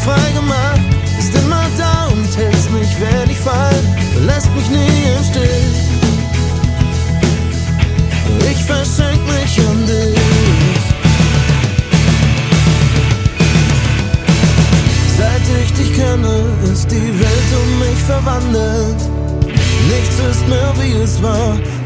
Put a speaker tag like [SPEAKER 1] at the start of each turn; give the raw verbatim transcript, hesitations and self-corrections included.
[SPEAKER 1] frei gemacht, bist immer da und hältst mich, wenn ich fall, lässt mich nie im Stich. Ich verschenk mich an dich. Seit ich dich kenne, ist die Welt um mich verwandelt. Nichts ist mehr wie es war.